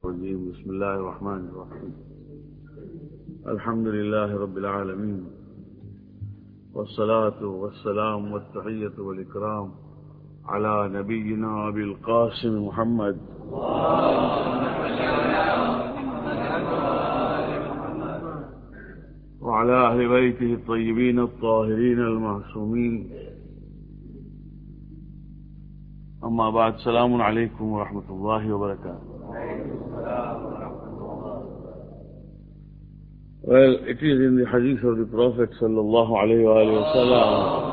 الرجيم بسم الله الرحمن الرحيم الحمد لله رب العالمين والصلاة والسلام والتحية والإكرام على نبينا أبي القاسم محمد وعلى أهل بيته الطيبين الطاهرين المعصومين. أما بعد، السلام عليكم ورحمة الله وبركاته. Well, it is in the hadith of the Prophet sallallahu alayhi wa sallam,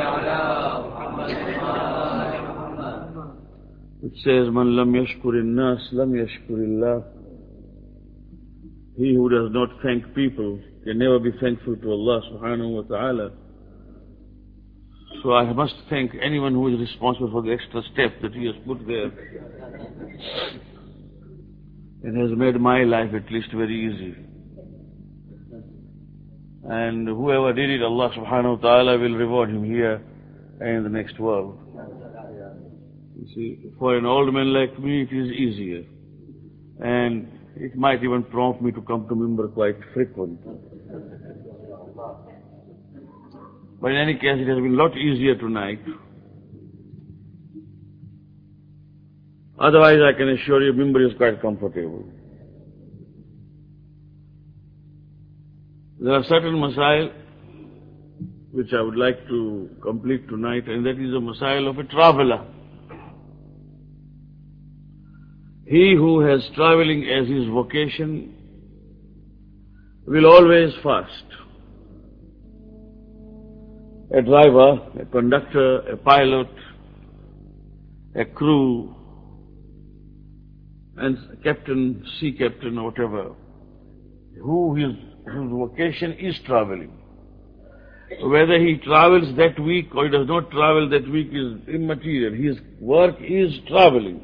which says, Man lam yashkurin nas, lam yashkurillah. He who does not thank people can never be thankful to Allah subhanahu wa ta'ala. So I must thank anyone who is responsible for the extra step that he has put there and has made my life at least very easy. And whoever did it, Allah subhanahu wa ta'ala will reward him here and in the next world. You see, for an old man like me, it is easier. And it might even prompt me to come to Mimbar quite frequent. But in any case, it has been a lot easier tonight. Otherwise, I can assure you, Mimbar is quite comfortable. There are certain masail which I would like to complete tonight, and that is the masail of a traveler. He who has traveling as his vocation will always fast. A driver, a conductor, a pilot, a crew, and a captain, sea captain or whatever, whose vocation is traveling. Whether he travels that week or he does not travel that week is immaterial. His work is traveling.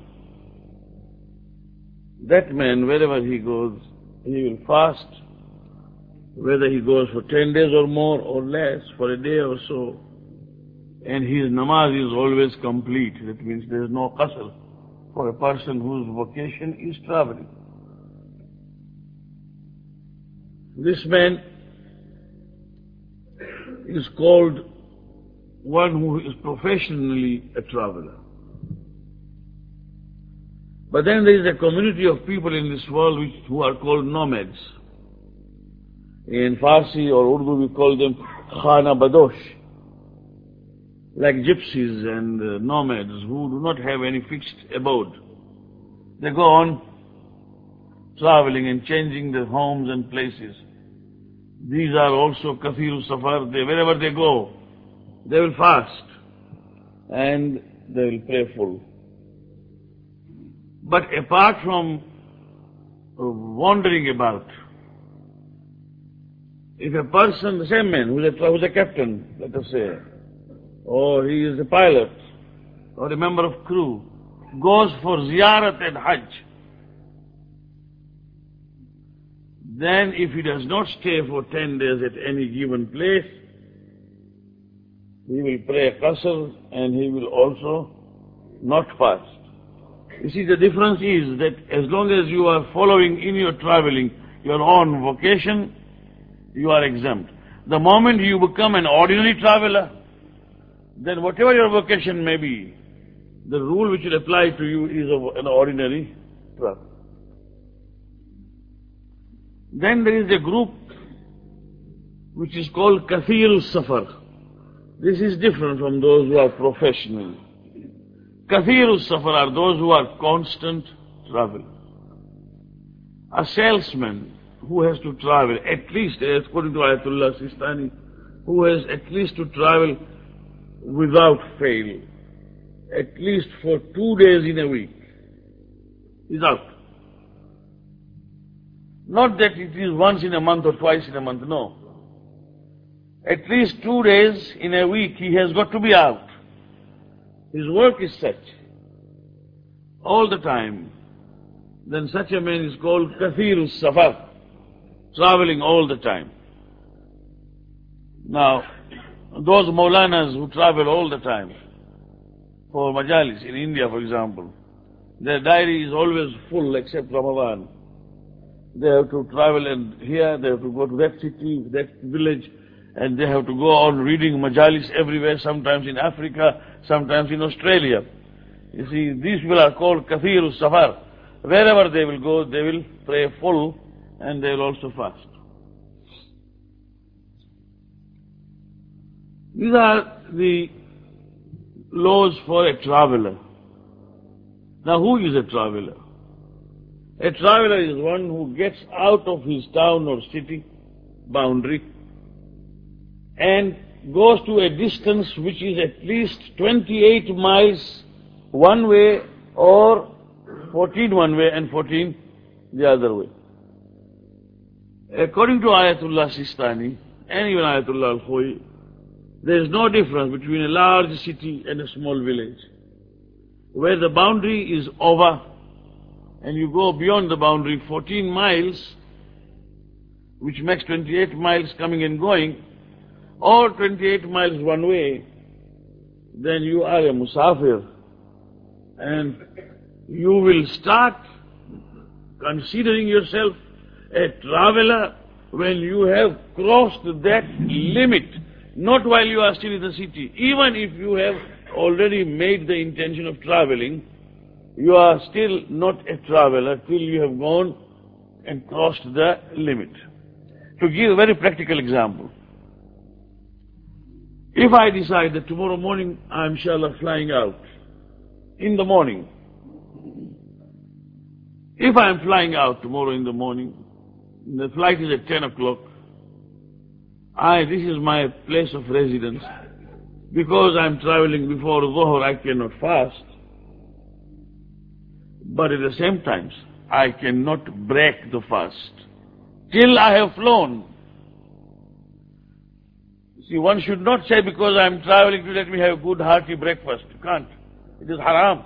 That man, wherever he goes, he will fast, whether he goes for 10 days or more or less, for a day or so, and his namaz is always complete. That means there is no qasr for a person whose vocation is traveling. This man is called one who is professionally a traveler. But then there is a community of people in this world who are called nomads. In Farsi or Urdu we call them Khana Badosh, like gypsies and nomads who do not have any fixed abode. They go on traveling and changing their homes and places. These are also Kathiru Safar. Wherever they go, they will fast and they will pray full. But apart from wandering about, if a person, the same man who's a captain, let us say, or he is a pilot, or a member of crew, goes for ziyarat and hajj, then if he does not stay for 10 days at any given place, he will pray a qasr and he will also not fast. You see, the difference is that as long as you are following in your traveling your own vocation, you are exempt. The moment you become an ordinary traveler, then whatever your vocation may be, the rule which will apply to you is of an ordinary traveler. Then there is a group which is called Kathiru Safar. This is different from those who are professional. Kathiru Safar are those who are constant travelers. A salesman who has to travel, at least, according to Ayatollah Sistani, who has at least to travel without fail, at least for 2 days in a week, is out. Not that it is once in a month or twice in a month, no. At least 2 days in a week he has got to be out. His work is such, all the time. Then such a man is called Kathiru Safar, traveling all the time. Now, those Maulanas who travel all the time for majalis in India, for example, Their diary is always full except Ramadan. They have to travel and here, they have to go to that city, that village, and they have to go on reading majalis everywhere, sometimes in Africa, sometimes in Australia. You see, these people are called Kathirus Safar. Wherever they will go, they will pray full and they will also fast. These are the laws for a traveler. Now, who is a traveler? A traveler is one who gets out of his town or city boundary and goes to a distance which is at least 28 miles one way or 14 one way and 14 the other way. According to Ayatollah Sistani and even Ayatollah Al-Khoi, there is no difference between a large city and a small village. Where the boundary is over and you go beyond the boundary 14 miles, which makes 28 miles coming and going, or 28 miles one way, then you are a musafir. And you will start considering yourself a traveler when you have crossed that limit, not while you are still in the city. Even if you have already made the intention of traveling, you are still not a traveler till you have gone and crossed the limit. To give a very practical example, if I decide that tomorrow morning I am inshallah flying out, in the morning, if I am flying out tomorrow in the morning, the flight is at 10 o'clock, this is my place of residence. Because I am traveling before Dhuhr, I cannot fast. But at the same time, I cannot break the fast till I have flown. See, one should not say because I am traveling to let me have a good hearty breakfast. You can't. It is haram.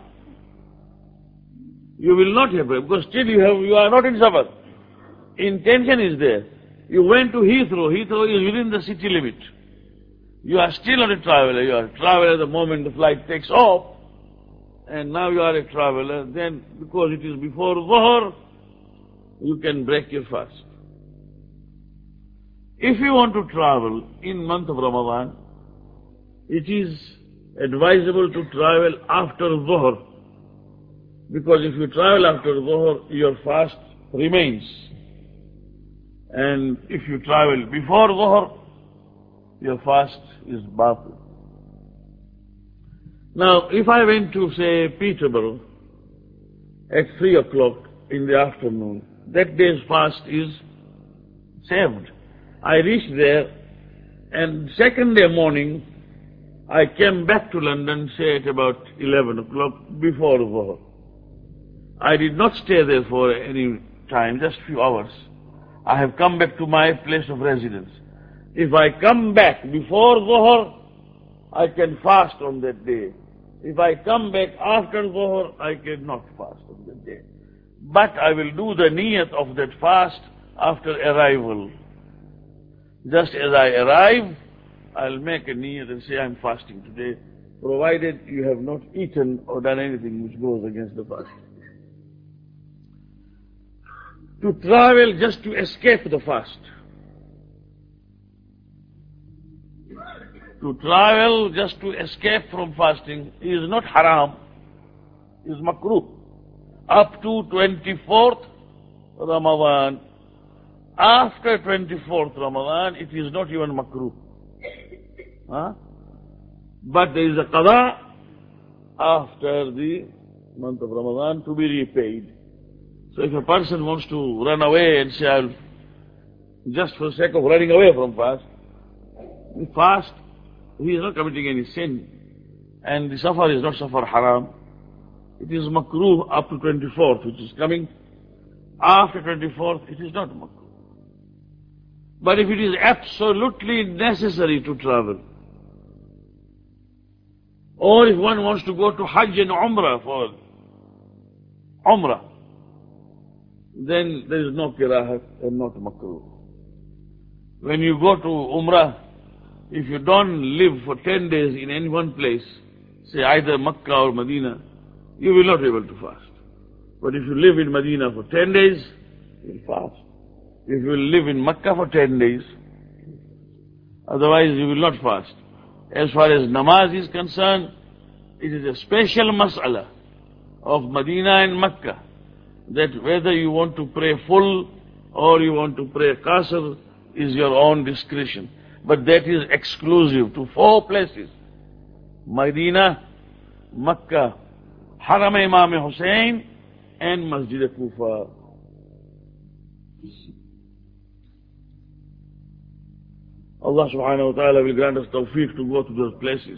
You will not have breakfast because still you are not in safar. Intention is there. You went to Heathrow. Heathrow is within the city limit. You are still not a traveler. You are a traveler the moment the flight takes off. And now you are a traveler. Then, because it is before Dhuhr, you can break your fast. If you want to travel in month of Ramadan, it is advisable to travel after Dhuhr. Because if you travel after Dhuhr, your fast remains. And if you travel before Dhuhr, your fast is batil. Now, if I went to, say, Peterborough at 3 o'clock in the afternoon, that day's fast is saved. I reached there, and second day morning, I came back to London, say at about 11 o'clock, before Dhuhr. I did not stay there for any time, just few hours. I have come back to my place of residence. If I come back before Dhuhr, I can fast on that day. If I come back after Dhuhr, I cannot fast on that day. But I will do the niyat of that fast after arrival. Just as I arrive, I'll make a niyat and say I'm fasting today, provided you have not eaten or done anything which goes against the fast. To travel just to escape the fast. To travel just to escape from fasting is not haram, is makruh. Up to 24th Ramadan. After 24th Ramadan, it is not even makruh. But there is a qada after the month of Ramadan to be repaid. So if a person wants to run away and say, just for the sake of running away from fast, he is not committing any sin. And the safar is not safar haram. It is makruh up to 24th, which is coming. After 24th, it is not makruh. But if it is absolutely necessary to travel, or if one wants to go to Hajj and Umrah for Umrah, then there is no kirahat and not makruh. When you go to Umrah, if you don't live for 10 days in any one place, say either Makkah or Medina, you will not be able to fast. But if you live in Medina for 10 days, you'll fast. If you live in Makkah for 10 days, otherwise you will not fast. As far as namaz is concerned, it is a special mas'ala of Medina and Makkah, that whether you want to pray full or you want to pray qasr is your own discretion. But that is exclusive to 4 places: Medina, Makkah, Haram Imam Hussein, and Masjid Kufa. Allah subhanahu wa ta'ala will grant us tawfiq to go to those places.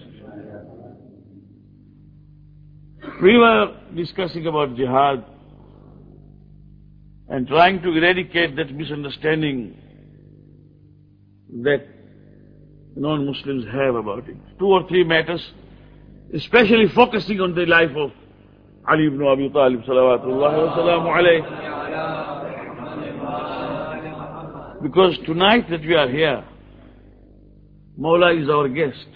We were discussing about jihad and trying to eradicate that misunderstanding that non-Muslims have about it. 2 or 3 matters, especially focusing on the life of Ali ibn Abi Talib salawatullahi wa salamu alayhi. Because tonight that we are here, Mawla is our guest.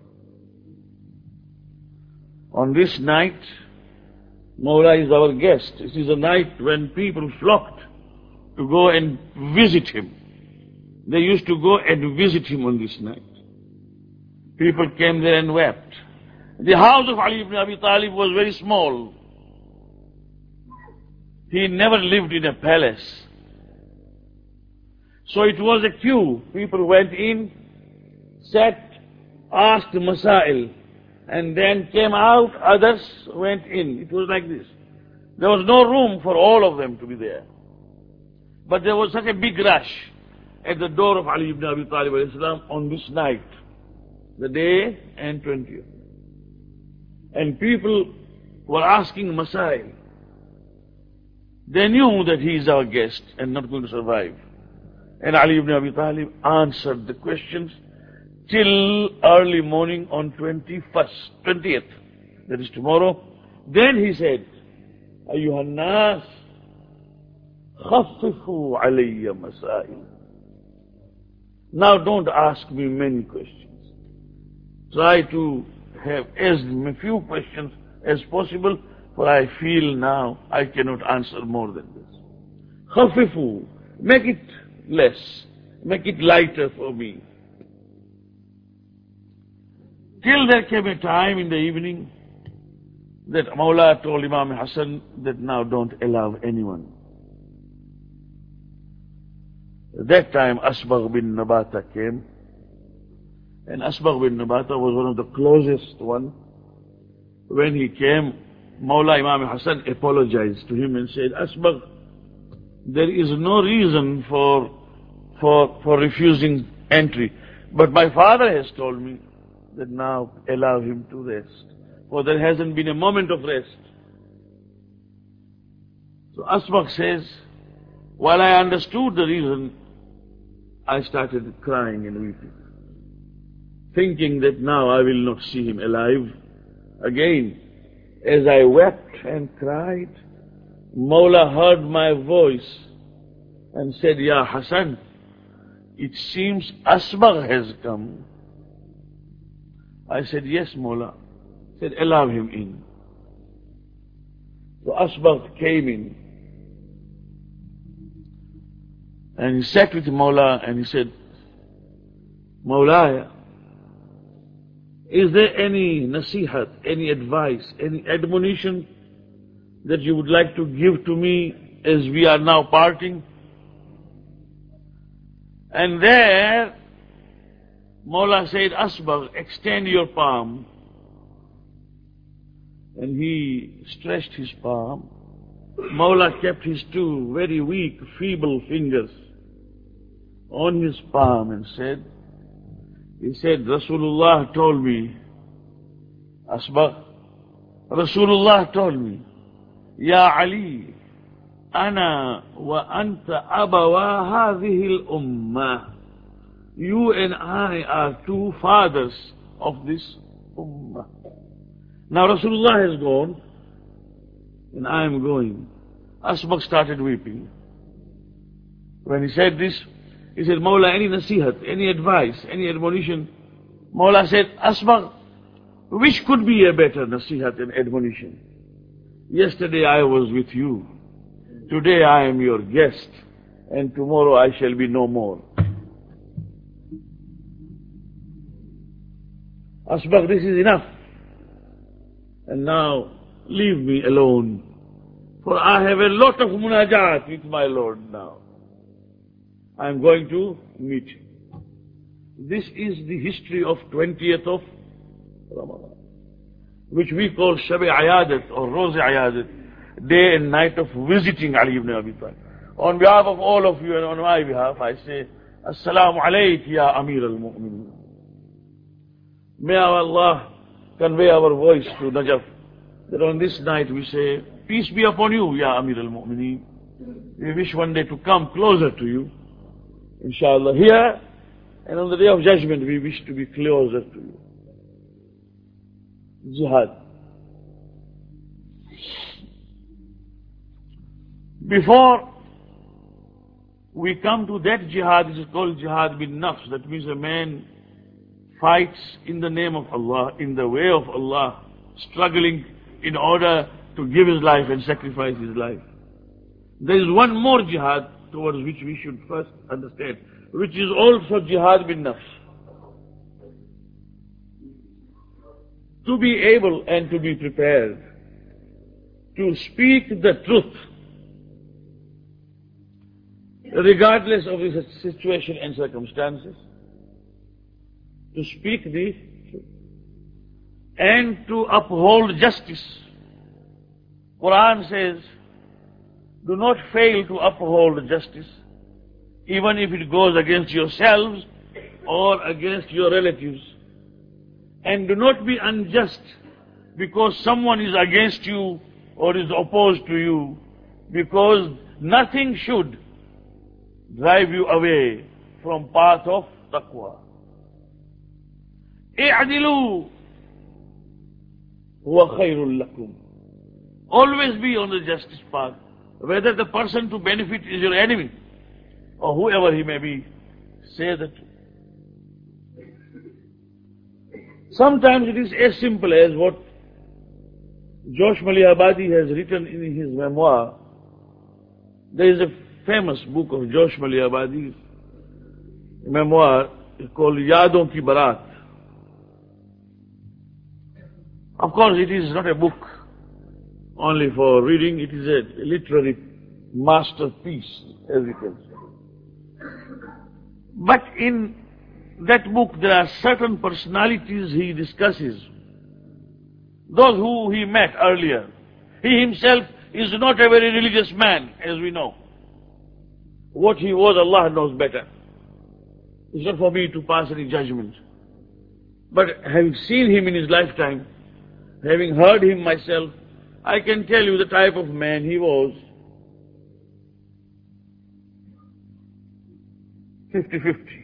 On this night, Mawla is our guest. It is a night when people flocked to go and visit him. They used to go and visit him on this night. People came there and wept. The house of Ali ibn Abi Talib was very small. He never lived in a palace. So it was a queue. People went in, sat, asked masail, and then came out, others went in. It was like this. There was no room for all of them to be there. But there was such a big rush at the door of Ali ibn Abi Talib alayhi salam on this night, the day and 20th. And people were asking masail. They knew that he is our guest and not going to survive. And Ali ibn Abi Talib answered the questions till early morning on 20th, that is tomorrow. Then he said, Ayyuhan nas, khaffifu alayya masail. Now don't ask me many questions. Try to have as few questions as possible, for I feel now I cannot answer more than this. Khaffifu, make it less, make it lighter for me. Till there came a time in the evening that Mawla told Imam Hassan that now don't allow anyone. At that time Asbagh bin Nabata came, and Asbagh bin Nabata was one of the closest one. When he came, Mawla Imam Hassan apologized to him and said, Asbagh, there is no reason for refusing entry, but my father has told me that now allow him to rest, for there hasn't been a moment of rest. So Asbagh says, while I understood the reason, I started crying and weeping, thinking that now I will not see him alive again. As I wept and cried, Mawla heard my voice and said, Ya Hassan, it seems Asbagh has come. I said, yes, Mawla. He said, allow him in. So Asbagh came in, and he sat with Mawla and he said, Mawlaya, is there any nasihat, any advice, any admonition that you would like to give to me as we are now parting? And there, Mawla said, Asbagh, extend your palm. And he stretched his palm. Mawla kept his 2 very weak, feeble fingers on his palm and said, he said, Rasulullah told me, Asbagh, Rasulullah told me, Ya Ali, Ana wa anta abawa hadhihi al-ummah. You and I are 2 fathers of this ummah. Now Rasulullah has gone, and I am going. Asbagh started weeping. When he said this, he said, Mawla, any nasihat, any advice, any admonition? Mawla said, Asbagh, which could be a better nasihat and admonition? Yesterday I was with you. Today I am your guest. And tomorrow I shall be no more. Asbaq, this is enough. And now leave me alone. For I have a lot of munajat with my Lord now. I am going to meet him. This is the history of 20th of Ramadan, which we call Shab-e Ayadat or Roz-e Ayadat, day and night of visiting Ali ibn Abi Talib. On behalf of all of you and on my behalf, I say, Assalamu alayk ya Amir al-Mu'mineen. May Allah convey our voice to Najaf, that on this night we say, peace be upon you, ya Amir al-Mu'mineen. We wish one day to come closer to you, inshallah, here, and on the day of judgment we wish to be closer to you. Jihad. Before we come to that jihad, it is called jihad bin nafs. That means a man fights in the name of Allah, in the way of Allah, struggling in order to give his life and sacrifice his life. There is one more jihad towards which we should first understand, which is also jihad bin nafs. To be able and to be prepared to speak the truth, regardless of the situation and circumstances, to speak the truth and to uphold justice. Quran says, do not fail to uphold justice, even if it goes against yourselves or against your relatives. And do not be unjust because someone is against you or is opposed to you, because nothing should drive you away from path of taqwa. i'dilu huwa khairul lakum. Always be on the justice path, whether the person to benefit is your enemy or whoever he may be. Say the truth. Sometimes it is as simple as what Josh Malihabadi has written in his memoir. There is a famous book of Josh Malihabadi's memoir called Yadon Ki Barat. Of course, it is not a book only for reading, it is a literary masterpiece, as you can say. But in that book there are certain personalities he discusses. Those who he met earlier. He himself is not a very religious man, as we know. What he was, Allah knows better. It's not for me to pass any judgment. But having seen him in his lifetime, having heard him myself, I can tell you the type of man he was. 50-50.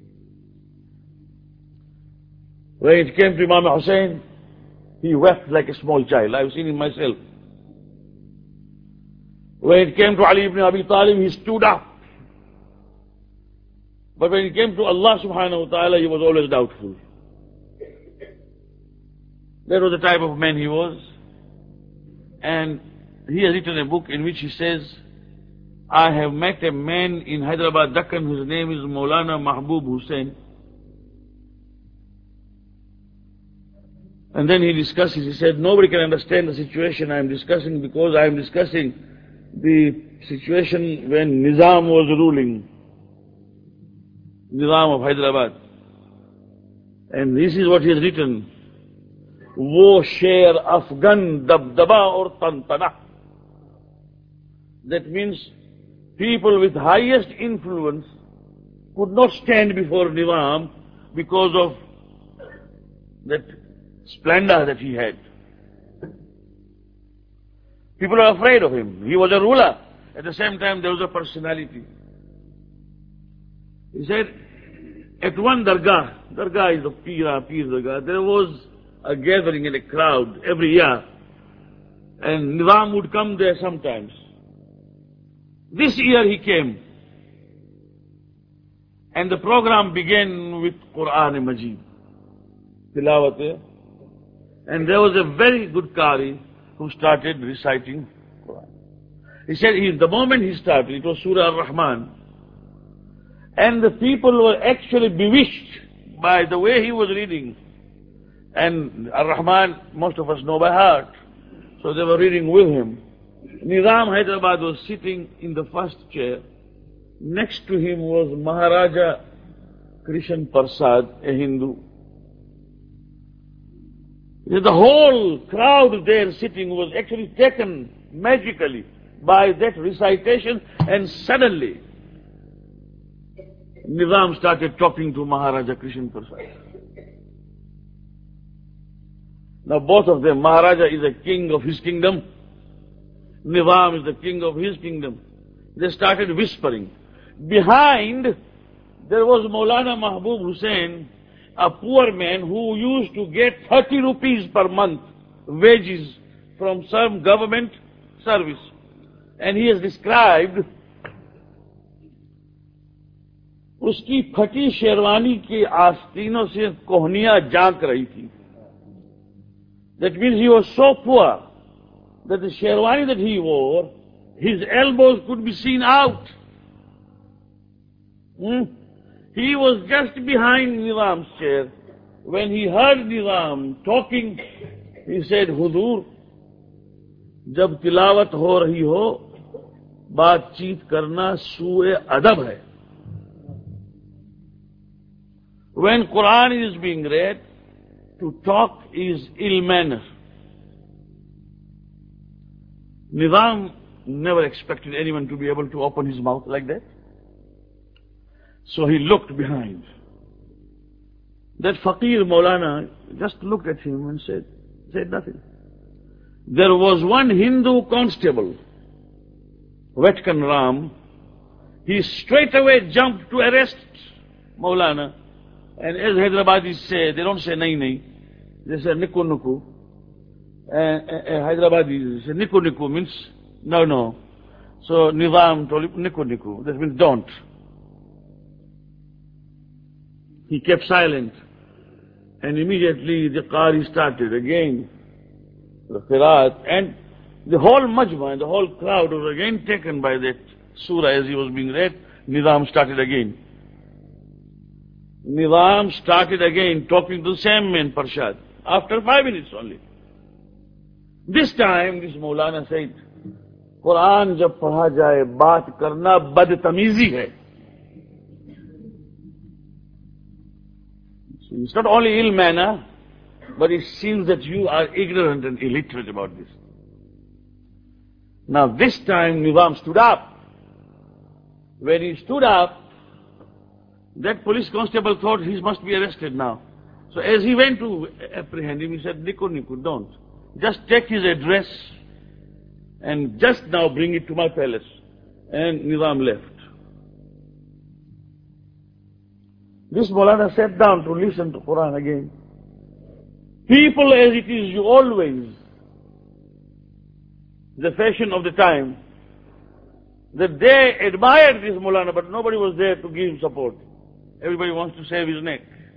When it came to Imam Hussein, he wept like a small child. I've seen him myself. When it came to Ali ibn Abi Talib, he stood up. But when it came to Allah subhanahu wa ta'ala, he was always doubtful. That was the type of man he was. And he has written a book in which he says, I have met a man in Hyderabad, Deccan, whose name is Maulana Mahbub Hussain. And then he discusses, he said, nobody can understand the situation I am discussing because I am discussing the situation when Nizam was ruling, Nizam of Hyderabad. And this is what he has written, Wo sher Afghan dabdaba or tantana. That means people with highest influence could not stand before Nizam because of that splendor that he had. People are afraid of him. He was a ruler. At the same time, there was a personality. He said, at one dargah is a Pir Dargah, there was a gathering in a crowd every year. And Nizam would come there sometimes. This year he came. And the program began with Quran Majid. Tilawat. And there was a very good Qari who started reciting Quran. He said the moment he started, it was Surah Ar-Rahman, and the people were actually bewitched by the way he was reading. And Ar-Rahman, most of us know by heart, so they were reading with him. Nizam Hyderabad was sitting in the first chair. Next to him was Maharaja Krishan Prasad, a Hindu. The whole crowd there sitting was actually taken magically by that recitation, and suddenly Nizam started talking to Maharaja Krishan Prasad. Now both of them, Maharaja is a king of his kingdom, Nizam is the king of his kingdom. They started whispering. Behind, there was Maulana Mahbub Hussain, a poor man who used to get 30 rupees per month wages from some government service. And he has described, उसकी फटी शेरवानी की आस्तीनों से कोहनियां झांक रही थी. That means he was so poor that the sherwani that he wore, his elbows could be seen out. He was just behind Nizam's chair. When he heard Nizam talking, he said, Hudur, जब तिलावत हो रही हो, बातचीत करना सूए अदब है. When Quran is being read, to talk is ill manner. Nizam never expected anyone to be able to open his mouth like that. So he looked behind. That Faqir Maulana just looked at him and said nothing. There was one Hindu constable, Vetkan Ram. He straight away jumped to arrest Maulana. And as Hyderabadis say, they don't say nahi nahi, they say niku niku. Hyderabadis say niku niku means no, no. So Nizam told him niku niku, that means don't. He kept silent, and immediately the qari started again, the qiraat, and the whole majma and the whole crowd was again taken by that surah as he was being read. Nizam started again. Nizam started again talking to the same man, Parshad, after 5 minutes only. This time, this Maulana said, Quran jab padha jaye, baat karna badtamizi hai. So it's not only ill manner, but it seems that you are ignorant and illiterate about this. Now this time Nizam stood up. When he stood up, that police constable thought he must be arrested now. So as he went to apprehend him, he said, Niku, Niku, don't. Just take his address and just now bring it to my palace. And Nizam left. This Maulana sat down to listen to Quran again. People, as it is always, the fashion of the time, that they admired this Maulana, but nobody was there to give him support. Everybody wants to save his neck.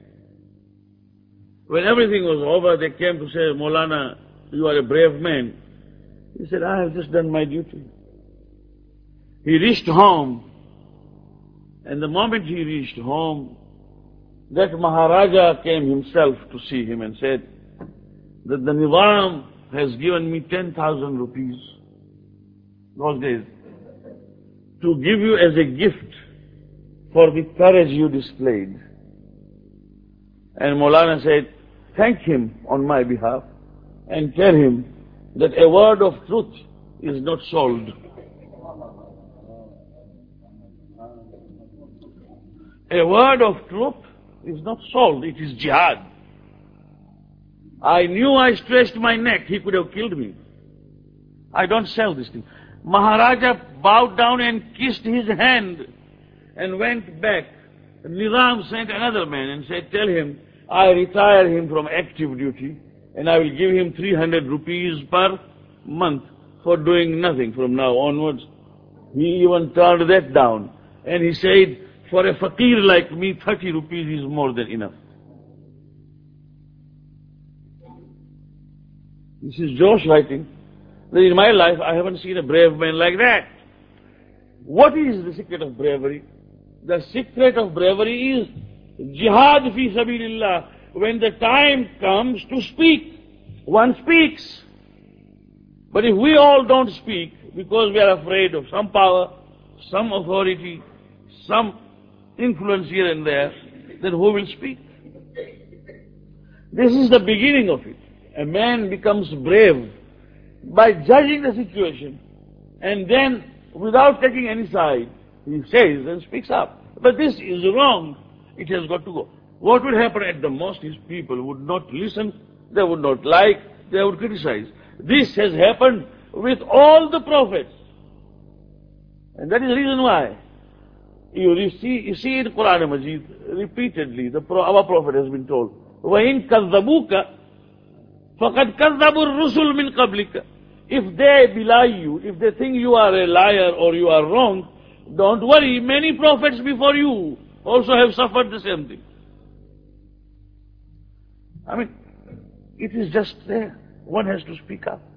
When everything was over, they came to say, Maulana, you are a brave man. He said, I have just done my duty. He reached home, and the moment he reached home, that Maharaja came himself to see him and said that the Nizam has given me 10,000 rupees those days to give you as a gift for the courage you displayed. And Maulana said, thank him on my behalf and tell him that a word of truth is not sold. A word of truth is not sold, it is jihad. I knew I stretched my neck, he could have killed me. I don't sell this thing. Maharaja bowed down and kissed his hand and went back. Nizam sent another man and said, tell him, I retire him from active duty and I will give him 300 rupees per month for doing nothing from now onwards. He even turned that down. And he said, for a fakir like me, 30 rupees is more than enough. This is Josh writing. In my life, I haven't seen a brave man like that. What is the secret of bravery? The secret of bravery is jihad fi sabilillah. When the time comes to speak, one speaks. But if we all don't speak because we are afraid of some power, some authority, some influence here and there, then who will speak? This is the beginning of it. A man becomes brave by judging the situation, and then, without taking any side, he says and speaks up. But this is wrong. It has got to go. What would happen at the most is people would not listen, they would not like, they would criticize. This has happened with all the prophets. And that is the reason why. You see in Quran Majid, repeatedly, our prophet has been told, وَإِن كَذَّبُوكَ فَقَدْ كَذَّبُوا الرُّسُلُ مِنْ قَبْلِكَ. If they belie you, if they think you are a liar or you are wrong, don't worry, many prophets before you also have suffered the same thing. I mean, it is just there. One has to speak up.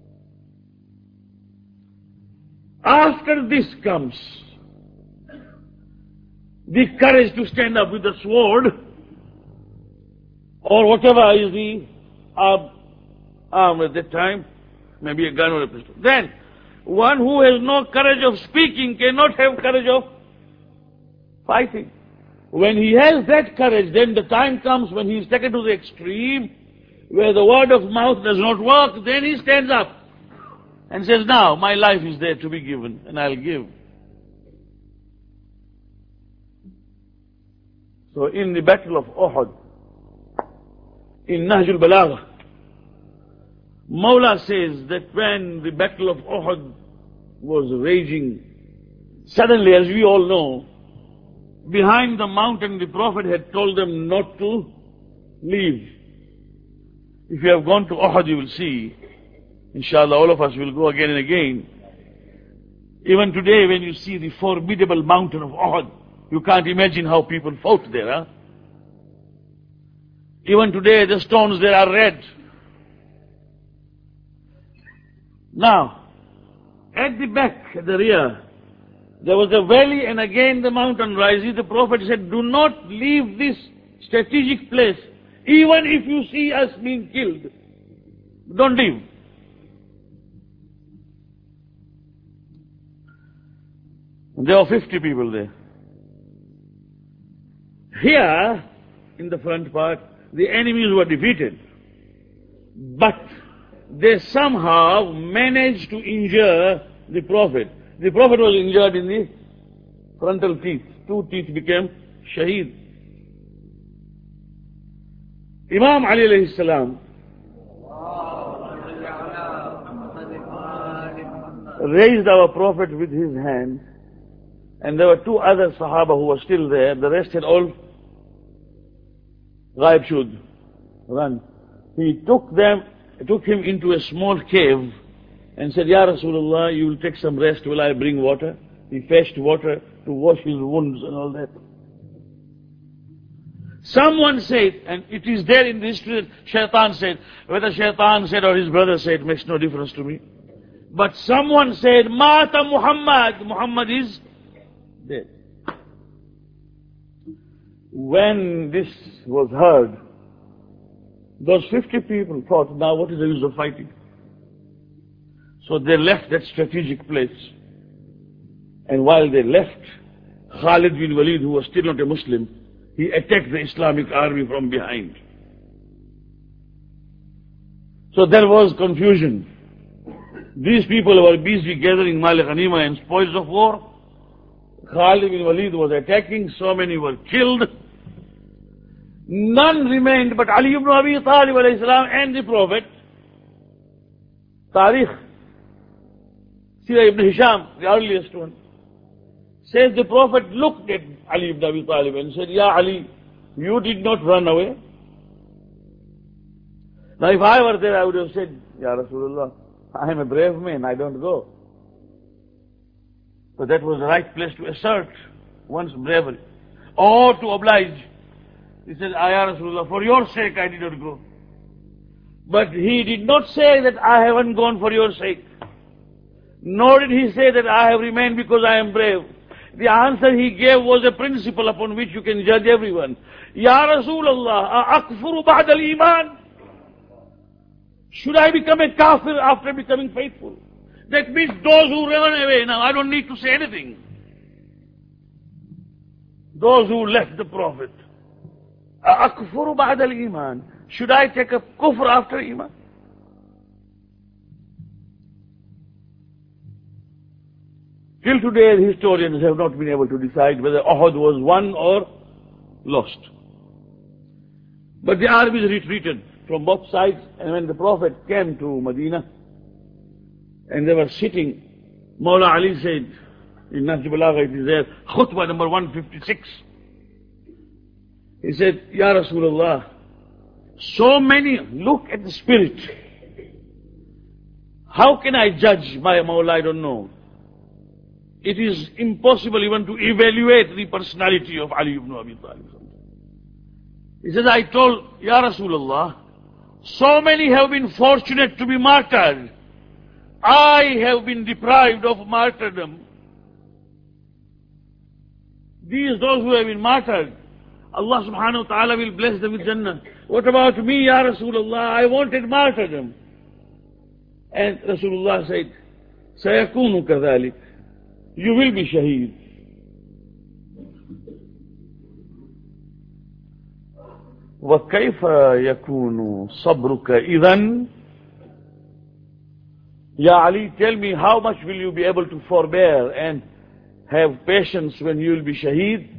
After this comes the courage to stand up with the sword or whatever is the arm at that time, maybe a gun or a pistol. Then, one who has no courage of speaking cannot have courage of fighting. When he has that courage, then the time comes when he is taken to the extreme, where the word of mouth does not work, then he stands up and says, now, my life is there to be given, and I'll give. So in the battle of Uhud, in Nahjul Balagha, Mawla says that when the battle of Uhud was raging, suddenly, as we all know, behind the mountain the Prophet had told them not to leave. If you have gone to Uhud, you will see, inshallah, all of us will go again and again. Even today, when you see the formidable mountain of Uhud, you can't imagine how people fought there, huh? Even today, the stones there are red. Now, at the back, at the rear, there was a valley and again the mountain rises. The Prophet said, do not leave this strategic place, even if you see us being killed. Don't leave. There were 50 people there. Here, in the front part, the enemies were defeated. But they somehow managed to injure the Prophet. The Prophet was injured in the frontal teeth. 2 teeth became shaheed. Imam Ali alayhi salam raised our Prophet with his hand, and there were 2 other Sahaba who were still there. The rest had all ghaib shud, run. He took him into a small cave and said, Ya Rasulullah, you will take some rest while I bring water. He fetched water to wash his wounds and all that. Someone said, and it is there in the history that Shaitan said, whether Shaitan said or his brother said makes no difference to me. But someone said, Mata Muhammad, Muhammad is dead. When this was heard, those 50 people thought, now what is the use of fighting? So they left that strategic place. And while they left, Khalid bin Walid, who was still not a Muslim, he attacked the Islamic army from behind. So there was confusion. These people were busy gathering Mal Ghanima and spoils of war. Khalid bin Walid was attacking, so many were killed. None remained but Ali ibn Abi Talib alayhi salam and the Prophet. Tariq, Sirah ibn Hisham, the earliest one, says the Prophet looked at Ali ibn Abi Talib and said, Ya Ali, you did not run away. Now if I were there, I would have said, Ya Rasulullah, I am a brave man, I don't go. But that was the right place to assert one's bravery. Or to oblige. He said, Ya Rasulullah, for your sake I did not go. But he did not say that I haven't gone for your sake. Nor did he say that I have remained because I am brave. The answer he gave was a principle upon which you can judge everyone. Ya Rasulullah, a'akfuru ba'da al-iman? Should I become a kafir after becoming faithful? That means those who run away now, I don't need to say anything. Those who left the Prophet. A'akfuru ba'da al-iman? Should I take up kufr after iman? Till today, the historians have not been able to decide whether Uhud was won or lost. But the armies retreated from both sides, and when the Prophet came to Medina, and they were sitting, Mawla Ali said, in Nahj Balagha it is there, khutbah number 156, he said, Ya Rasulullah, so many, look at the spirit. How can I judge my Mawla? I don't know. It is impossible even to evaluate the personality of Ali ibn Abi Talib. He says, I told, Ya Rasulullah, so many have been fortunate to be martyred. I have been deprived of martyrdom. Those who have been martyred, Allah subhanahu wa ta'ala will bless them with Jannah. What about me, Ya Rasulullah? I wanted martyrdom. And Rasulullah said, Sayakunu kadhalik. You will be shaheed. وَكَيْفَ يَكُونُ صَبْرُكَ إِذًا? Ya Ali, tell me, how much will you be able to forbear and have patience when you will be shaheed?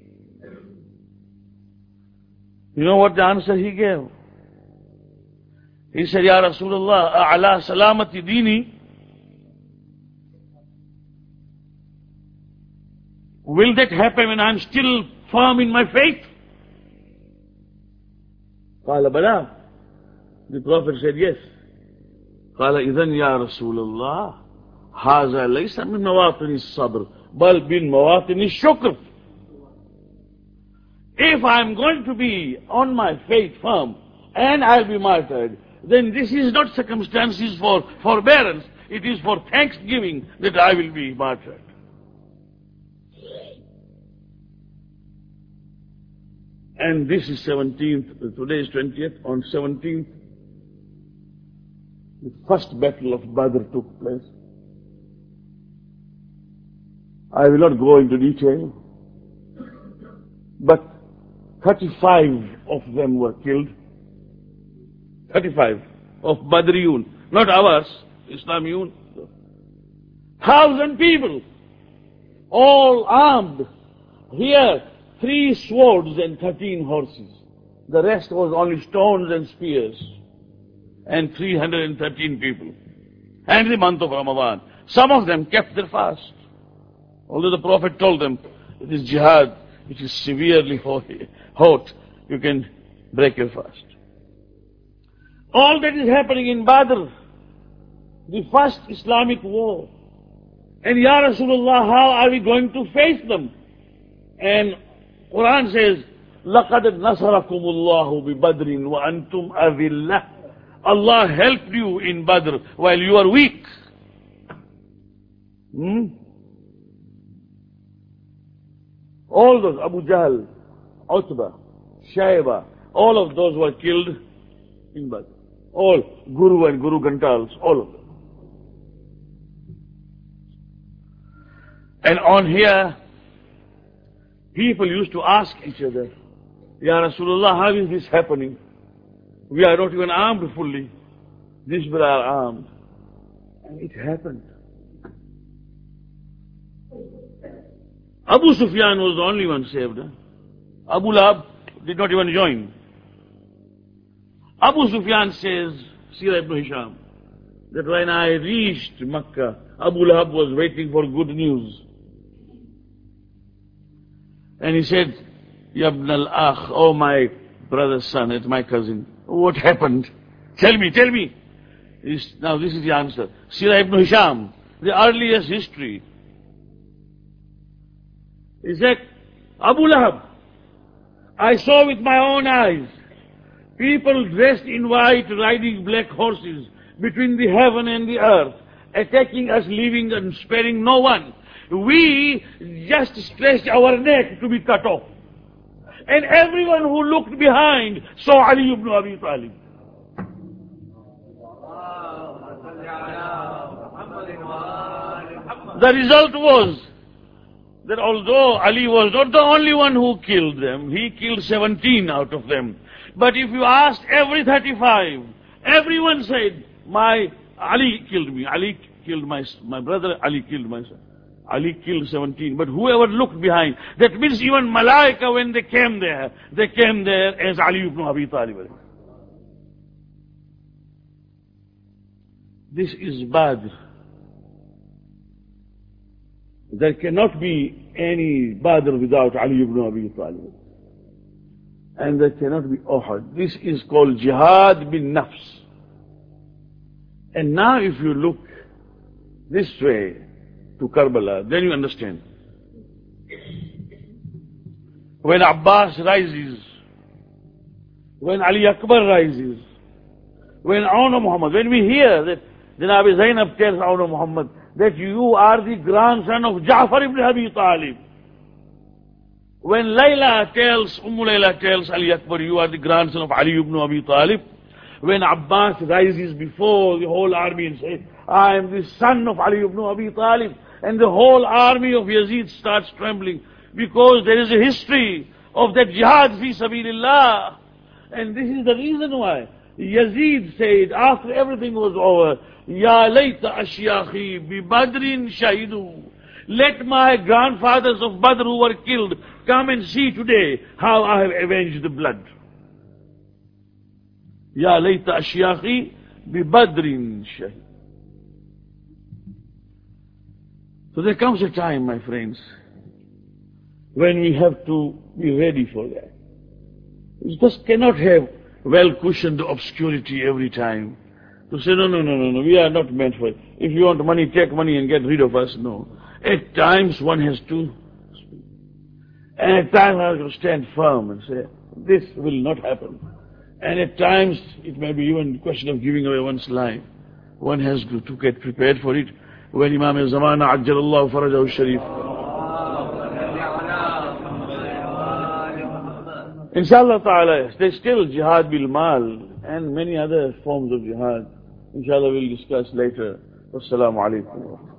You know what the answer he gave? He said, Ya Rasulullah, أَعْلَى سَلَامَةِ دِينِي? Will that happen when I'm still firm in my faith? قال بلى. The Prophet said, yes. قال إذن يا رسول الله هذا ليس من مواطن الصبر بل من مواطن الشكر. If I'm going to be on my faith firm and I'll be martyred, then this is not circumstances for forbearance. It is for thanksgiving that I will be martyred. And this is 17th, today is 20th, on 17th, the first battle of Badr took place. I will not go into detail, but 35 of them were killed. 35 of Badriyun, not ours, Islamiyun. 1,000 people, all armed. Here, 3 swords and 13 horses. The rest was only stones and spears. And 313 people. And the month of Ramadan. Some of them kept their fast. Although the Prophet told them, it is jihad, it is severely hot. You can break your fast. All that is happening in Badr, the first Islamic war. And Ya Rasulullah, how are we going to face them? And Quran says, لَقَدْ نَصَرَكُمُ اللَّهُ بِبَدْرٍ وَأَنْتُمْ أَذِلَّةٌ. Allah helped you in Badr while you are weak. All those, Abu Jahl, Utbah, Shaiba, all of those were killed in Badr. All, Guru and Guru Gantals, all of them. And on here, people used to ask each other, Ya Rasulullah, how is this happening? We are not even armed fully. These people are armed. And it happened. Abu Sufyan was the only one saved. Abu Lahab did not even join. Abu Sufyan says, Sirah ibn Hisham, that when I reached Makkah, Abu Lahab was waiting for good news. And he said, Ya ibn al-akh, oh my brother's son, it's my cousin. What happened? Tell me. Now this is the answer. Sirah ibn Hisham, the earliest history. He said, Abu Lahab, I saw with my own eyes people dressed in white riding black horses between the heaven and the earth. attacking us, leaving and sparing no one. We just stretched our neck to be cut off. And everyone who looked behind saw Ali ibn Abi Talib. The result was that although Ali was not the only one who killed them, he killed 17 out of them. But if you asked every 35, everyone said, Ali killed me, Ali killed my brother, Ali killed my son. Ali killed 17. But whoever looked behind, that means even Malaika, when they came there as Ali ibn Abi Talib. This is Badr. There cannot be any Badr without Ali ibn Abi Talib. And there cannot be Uhud. This is called Jihad bin Nafs. And now if you look this way to Karbala, then you understand. When Abbas rises, when Ali Akbar rises, when Auna Muhammad, when we hear that Janab Zainab tells Auna Muhammad that you are the grandson of Ja'far ibn Abi Talib. When Layla tells Ali Akbar, you are the grandson of Ali ibn Abi Talib. When Abbas rises before the whole army and says, I am the son of Ali ibn Abi Talib, and the whole army of Yazid starts trembling, because there is a history of that jihad fi sabilillah. And this is the reason why Yazid said, after everything was over, Ya layta ashyakhi bi badrin shahidu. Let my grandfathers of Badr who were killed come and see today how I have avenged the blood. Ya layta ashyakhi bi badrin shahid. So there comes a time, my friends, when we have to be ready for that. We just cannot have well-cushioned obscurity every time. To say, no, we are not meant for it. If you want money, take money and get rid of us. No. At times one has to speak. And at times one has to stand firm and say, this will not happen. And at times it may be even a question of giving away one's life. One has to get prepared for it. When Imam al-Zamana, Ajjalallahu Farajahu Sharif, Inshallah ta'ala, there's still jihad bil mal and many other forms of jihad. Inshallah we'll discuss later. Wassalamu alaikum.